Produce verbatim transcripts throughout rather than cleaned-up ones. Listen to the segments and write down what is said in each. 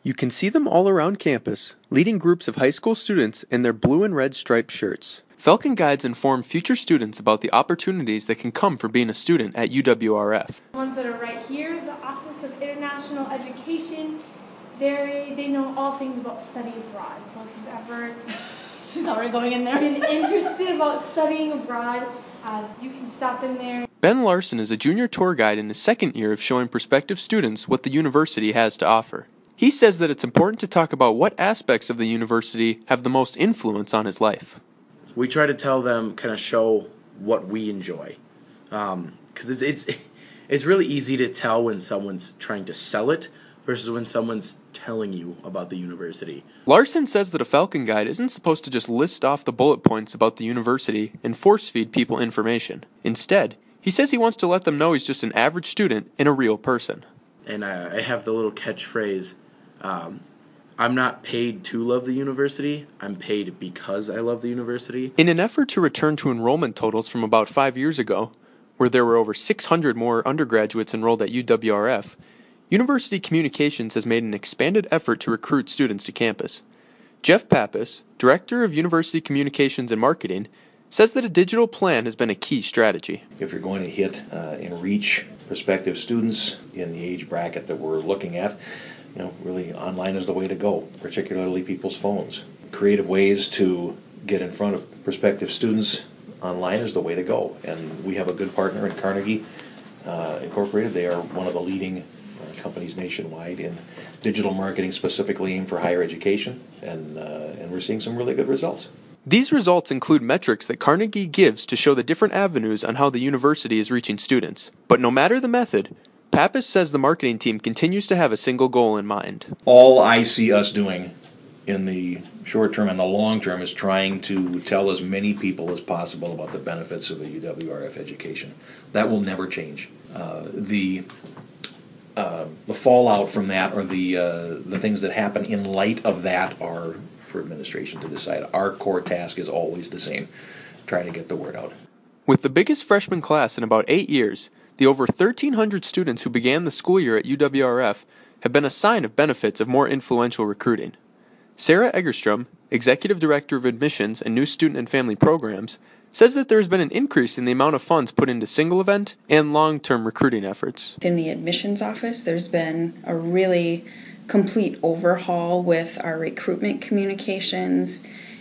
You can see them all around campus, leading groups of high school students in their blue and red striped shirts. Falcon Guides inform future students about the opportunities that can come for being a student at U W R F. The ones that are right here, the Office of International Education, they they know all things about study abroad. So if you've ever she's already going in there been interested about studying abroad, uh, you can stop in there. Ben Larson is a junior tour guide in his second year of showing prospective students what the university has to offer. He says that it's important to talk about what aspects of the university have the most influence on his life. We try to tell them, kind of show what we enjoy, because um, it's, it's it's really easy to tell when someone's trying to sell it versus when someone's telling you about the university. Larson says that a Falcon Guide isn't supposed to just list off the bullet points about the university and force-feed people information. Instead, he says he wants to let them know he's just an average student and a real person. And I, I have the little catchphrase, um, I'm not paid to love the university, I'm paid because I love the university. In an effort to return to enrollment totals from about five years ago, where there were over six hundred more undergraduates enrolled at U W R F, University Communications has made an expanded effort to recruit students to campus. Jeff Pappas, Director of University Communications and Marketing, says that a digital plan has been a key strategy. If you're going to hit uh, and reach prospective students in the age bracket that we're looking at, you know, really online is the way to go, particularly people's phones. Creative ways to get in front of prospective students online is the way to go. And we have a good partner in Carnegie uh, Incorporated. They are one of the leading uh, companies nationwide in digital marketing, specifically aimed for higher education, and, uh, and we're seeing some really good results. These results include metrics that Carnegie gives to show the different avenues on how the university is reaching students. But no matter the method, Pappas says the marketing team continues to have a single goal in mind. All I see us doing in the short term and the long term is trying to tell as many people as possible about the benefits of a U W R F education. That will never change. Uh, the uh, the fallout from that, or the uh, the things that happen in light of that, are for administration to decide. Our core task is always the same: trying to get the word out. With the biggest freshman class in about eight years, the over thirteen hundred students who began the school year at U W R F have been a sign of benefits of more influential recruiting. Sarah Egerstrom, Executive Director of Admissions and New Student and Family Programs, says that there has been an increase in the amount of funds put into single event and long-term recruiting efforts. In the admissions office, there's been a really complete overhaul with our recruitment communications.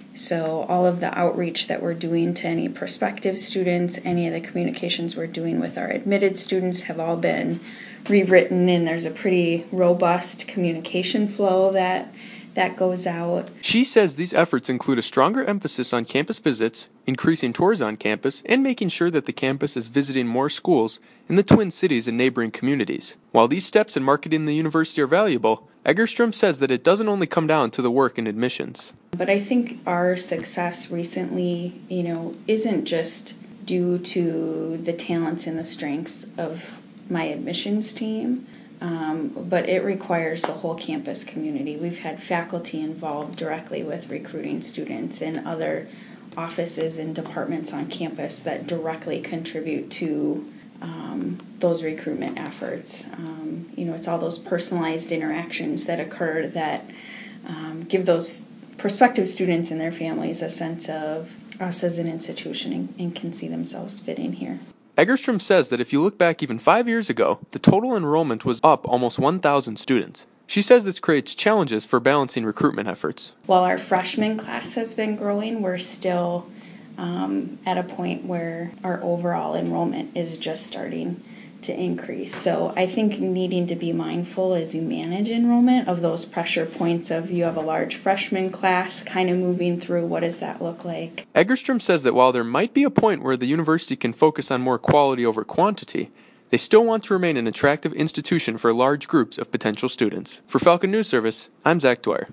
So all of the outreach that we're doing to any prospective students, any of the communications we're doing with our admitted students have all been rewritten, and there's a pretty robust communication flow that that goes out. She says these efforts include a stronger emphasis on campus visits, increasing tours on campus, and making sure that the campus is visiting more schools in the Twin Cities and neighboring communities. While these steps in marketing the university are valuable, Egerstrom says that it doesn't only come down to the work in admissions. But I think our success recently, you know, isn't just due to the talents and the strengths of my admissions team, um, but it requires the whole campus community. We've had faculty involved directly with recruiting students, and other offices and departments on campus that directly contribute to um, those recruitment efforts. Um, you know, it's all those personalized interactions that occur that um, give those prospective students and their families a sense of us as an institution and, and can see themselves fitting here. Egerstrom says that if you look back even five years ago, the total enrollment was up almost one thousand students. She says this creates challenges for balancing recruitment efforts. While our freshman class has been growing, we're still um, at a point where our overall enrollment is just starting to increase. So I think needing to be mindful as you manage enrollment of those pressure points of you have a large freshman class kind of moving through, what does that look like? Egerstrom says that while there might be a point where the university can focus on more quality over quantity, they still want to remain an attractive institution for large groups of potential students. For Falcon News Service, I'm Zach Dwyer.